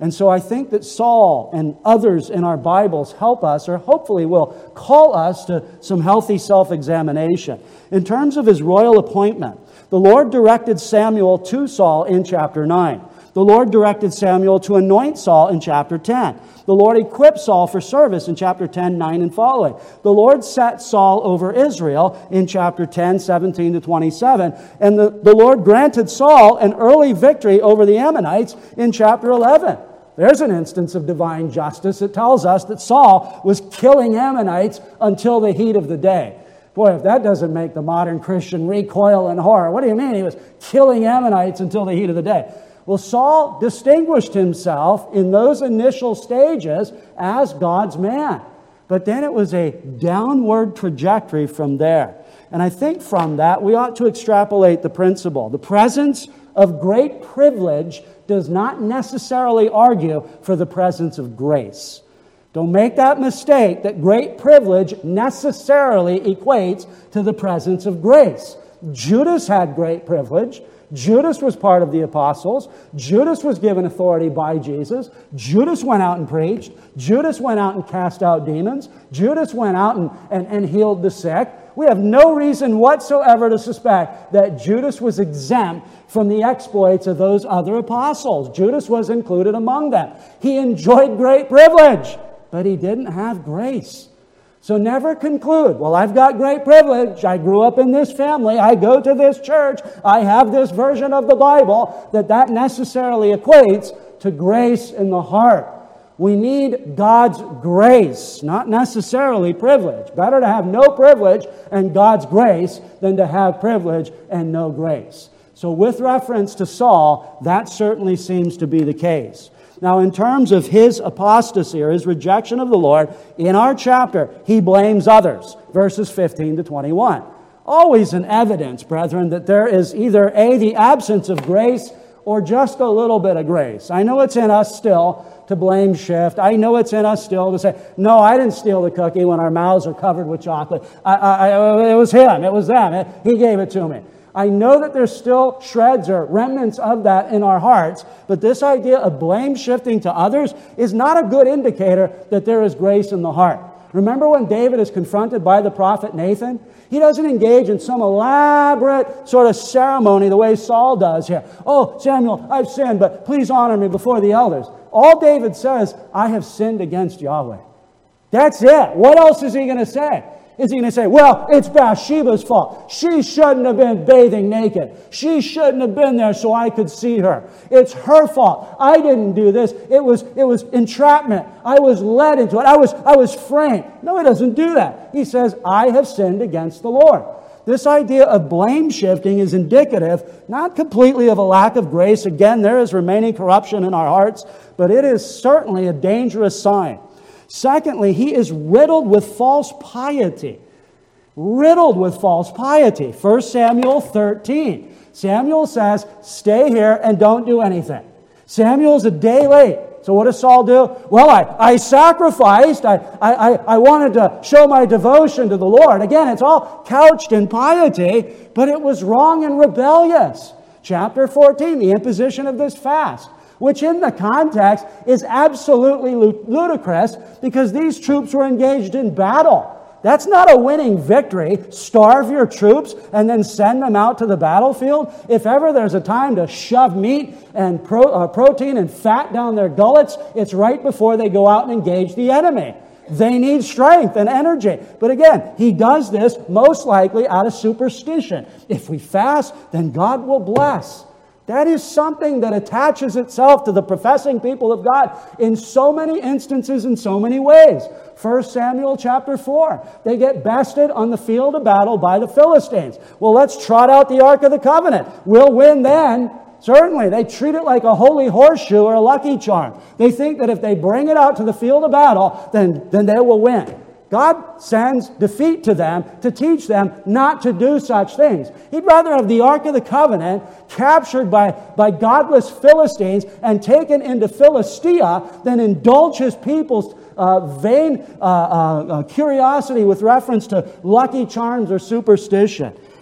And so I think that Saul and others in our Bibles help us, or hopefully will call us to some healthy self-examination. In terms of his royal appointment, the Lord directed Samuel to Saul in chapter 9. The Lord directed Samuel to anoint Saul in chapter 10. The Lord equipped Saul for service in chapter 10, 9, and following. The Lord set Saul over Israel in chapter 10, 17 to 27. And the Lord granted Saul an early victory over the Ammonites in chapter 11. There's an instance of divine justice that tells us that Saul was killing Ammonites until the heat of the day. Boy, if that doesn't make the modern Christian recoil in horror, what do you mean he was killing Ammonites until the heat of the day? Well, Saul distinguished himself in those initial stages as God's man. But then it was a downward trajectory from there. And I think from that we ought to extrapolate the principle. The presence of great privilege does not necessarily argue for the presence of grace. Don't make that mistake that great privilege necessarily equates to the presence of grace. Judas had great privilege. Judas was part of the apostles. Judas was given authority by Jesus. Judas went out and preached. Judas went out and cast out demons. Judas went out and healed the sick. We have no reason whatsoever to suspect that Judas was exempt from the exploits of those other apostles. Judas was included among them. He enjoyed great privilege, but he didn't have grace. So never conclude, well, I've got great privilege. I grew up in this family. I go to this church. I have this version of the Bible, that necessarily equates to grace in the heart. We need God's grace, not necessarily privilege. Better to have no privilege and God's grace than to have privilege and no grace. So with reference to Saul, that certainly seems to be the case. Now, in terms of his apostasy or his rejection of the Lord, in our chapter, he blames others, verses 15 to 21. Always an evidence, brethren, that there is either A, the absence of grace, or just a little bit of grace. I know it's in us still to blame shift. I know it's in us still to say, no, I didn't steal the cookie when our mouths are covered with chocolate. It was him. It was them. He gave it to me. I know that there's still shreds or remnants of that in our hearts, but this idea of blame shifting to others is not a good indicator that there is grace in the heart. Remember when David is confronted by the prophet Nathan? He doesn't engage in some elaborate sort of ceremony the way Saul does here. Oh, Samuel, I've sinned, but please honor me before the elders. All David says, I have sinned against Yahweh. That's it. What else is he going to say? Is he going to say, well, it's Bathsheba's fault. She shouldn't have been bathing naked. She shouldn't have been there so I could see her. It's her fault. I didn't do this. It was entrapment. I was led into it. I was framed. No, he doesn't do that. He says, I have sinned against the Lord. This idea of blame shifting is indicative, not completely of a lack of grace. Again, there is remaining corruption in our hearts, but it is certainly a dangerous sign. Secondly, he is riddled with false piety. Riddled with false piety. 1 Samuel 13. Samuel says, stay here and don't do anything. Samuel's a day late. So what does Saul do? Well, I sacrificed. I wanted to show my devotion to the Lord. Again, it's all couched in piety, but it was wrong and rebellious. Chapter 14, the imposition of this fast, which in the context is absolutely ludicrous because these troops were engaged in battle. That's not a winning victory. Starve your troops and then send them out to the battlefield. If ever there's a time to shove meat and protein and fat down their gullets, it's right before they go out and engage the enemy. They need strength and energy. But again, he does this most likely out of superstition. If we fast, then God will bless. That is something that attaches itself to the professing people of God in so many instances, in so many ways. 1 Samuel chapter 4. They get bested on the field of battle by the Philistines. Well, let's trot out the Ark of the Covenant. We'll win then. Certainly, they treat it like a holy horseshoe or a lucky charm. They think that if they bring it out to the field of battle, then they will win. God sends defeat to them to teach them not to do such things. He'd rather have the Ark of the Covenant captured by godless Philistines and taken into Philistia than indulge his people's vain curiosity with reference to lucky charms or superstition.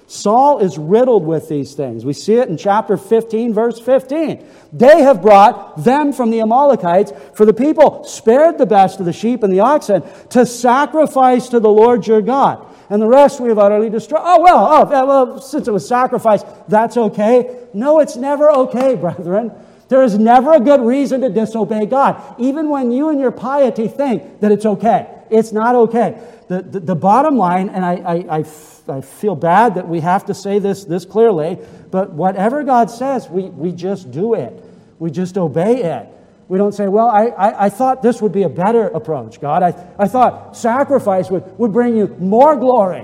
Saul is riddled with these things. We see it in chapter 15, verse 15. They have brought them from the Amalekites, for the people spared the best of the sheep and the oxen to sacrifice to the Lord your God. And the rest we have utterly destroyed. Well, since it was sacrifice, that's okay. No, it's never okay, brethren. There is never a good reason to disobey God, even when you and your piety think that it's okay. It's not okay. The bottom line, and I feel bad that we have to say this clearly, but whatever God says, we just do it. We just obey it. We don't say, well, I thought this would be a better approach, God. I thought sacrifice would bring you more glory.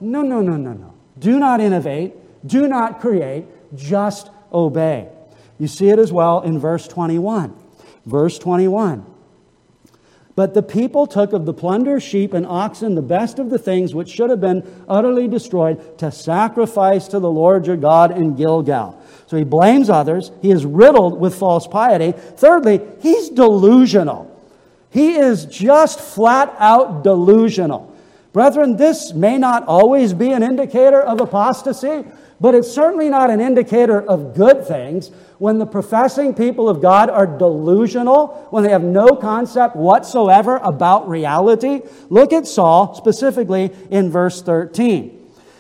No. Do not innovate. Do not create. Just obey. You see it as well in verse 21. Verse 21. But the people took of the plunder, sheep and oxen, the best of the things which should have been utterly destroyed, to sacrifice to the Lord your God in Gilgal. So he blames others. He is riddled with false piety. Thirdly, he's delusional. He is just flat out delusional. Brethren, this may not always be an indicator of apostasy, but it's certainly not an indicator of good things when the professing people of God are delusional, when they have no concept whatsoever about reality. Look at Saul, specifically in verse 13.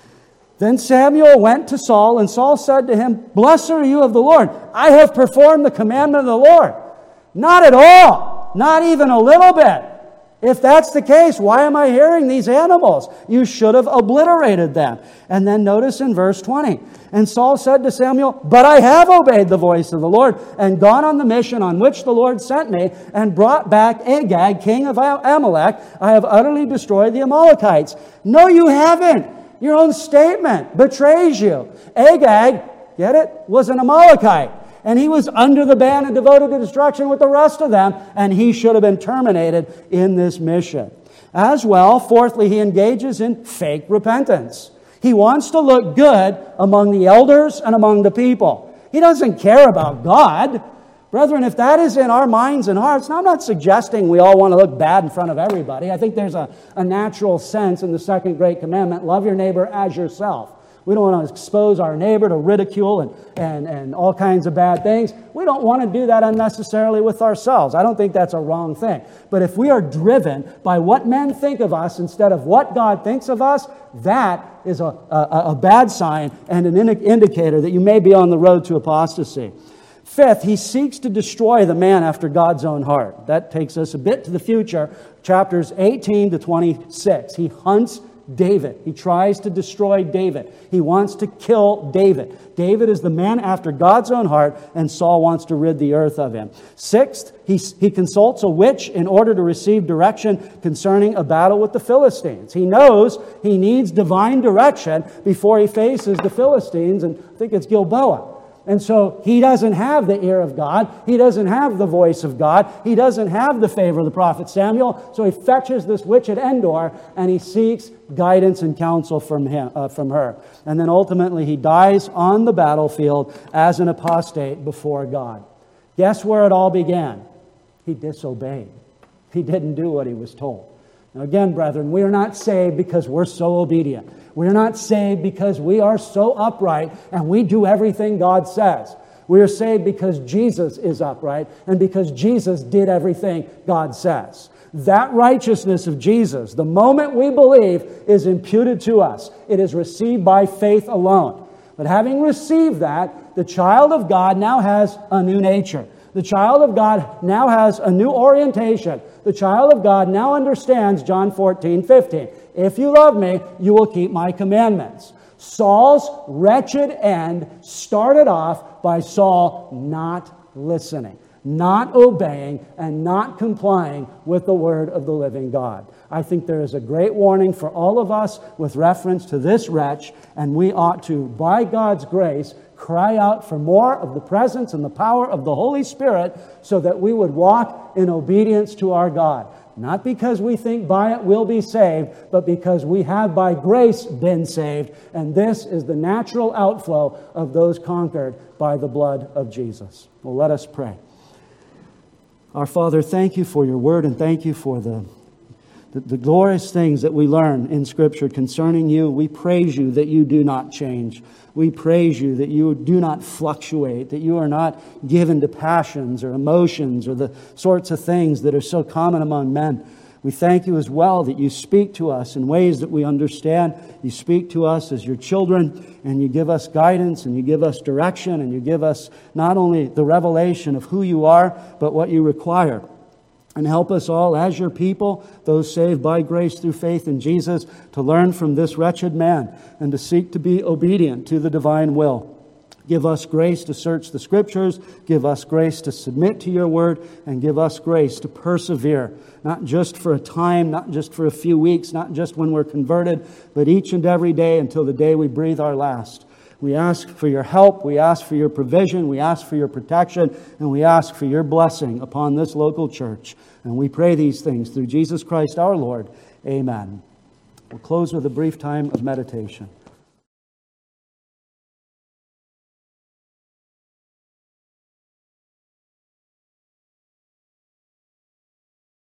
Then Samuel went to Saul, and Saul said to him, "Blessed are you of the Lord. I have performed the commandment of the Lord." Not at all. Not even a little bit. If that's the case, why am I hearing these animals? You should have obliterated them. And then notice in verse 20. And Saul said to Samuel, "But I have obeyed the voice of the Lord and gone on the mission on which the Lord sent me and brought back Agag, king of Amalek. I have utterly destroyed the Amalekites." No, you haven't. Your own statement betrays you. Agag, get it, was an Amalekite. And he was under the ban and devoted to destruction with the rest of them, and he should have been terminated in this mission. As well, fourthly, he engages in fake repentance. He wants to look good among the elders and among the people. He doesn't care about God. Brethren, if that is in our minds and hearts, now I'm not suggesting we all want to look bad in front of everybody. I think there's a natural sense in the second great commandment, love your neighbor as yourself. We don't want to expose our neighbor to ridicule and all kinds of bad things. We don't want to do that unnecessarily with ourselves. I don't think that's a wrong thing. But if we are driven by what men think of us instead of what God thinks of us, that is a bad sign and an indicator that you may be on the road to apostasy. Fifth, he seeks to destroy the man after God's own heart. That takes us a bit to the future, chapters 18 to 26. He hunts David. He tries to destroy David. He wants to kill David. David is the man after God's own heart, and Saul wants to rid the earth of him. Sixth, he consults a witch in order to receive direction concerning a battle with the Philistines. He knows he needs divine direction before he faces the Philistines, and I think it's Gilboa. And so he doesn't have the ear of God. He doesn't have the voice of God. He doesn't have the favor of the prophet Samuel. So he fetches this witch at Endor and he seeks guidance and counsel from her. And then ultimately he dies on the battlefield as an apostate before God. Guess where it all began? He disobeyed. He didn't do what he was told. Now again, brethren, we are not saved because we're so obedient. We are not saved because we are so upright and we do everything God says. We are saved because Jesus is upright and because Jesus did everything God says. That righteousness of Jesus, the moment we believe, is imputed to us. It is received by faith alone. But having received that, the child of God now has a new nature. The child of God now has a new orientation. The child of God now understands John 14:15. If you love me, you will keep my commandments. Saul's wretched end started off by Saul not listening, not obeying, and not complying with the word of the living God. I think there is a great warning for all of us with reference to this wretch, and we ought to, by God's grace, cry out for more of the presence and the power of the Holy Spirit so that we would walk in obedience to our God. Not because we think by it we'll be saved, but because we have by grace been saved, and this is the natural outflow of those conquered by the blood of Jesus. Well, let us pray. Our Father, thank you for your word, and thank you for the the glorious things that we learn in Scripture concerning you. We praise you that you do not change. We praise you that you do not fluctuate, that you are not given to passions or emotions or the sorts of things that are so common among men. We thank you as well that you speak to us in ways that we understand. You speak to us as your children, and you give us guidance, and you give us direction, and you give us not only the revelation of who you are, but what you require. And help us all as your people, those saved by grace through faith in Jesus, to learn from this wretched man and to seek to be obedient to the divine will. Give us grace to search the Scriptures, give us grace to submit to your word, and give us grace to persevere, not just for a time, not just for a few weeks, not just when we're converted, but each and every day until the day we breathe our last. We ask for your help, we ask for your provision, we ask for your protection, and we ask for your blessing upon this local church. And we pray these things through Jesus Christ our Lord. Amen. We'll close with a brief time of meditation.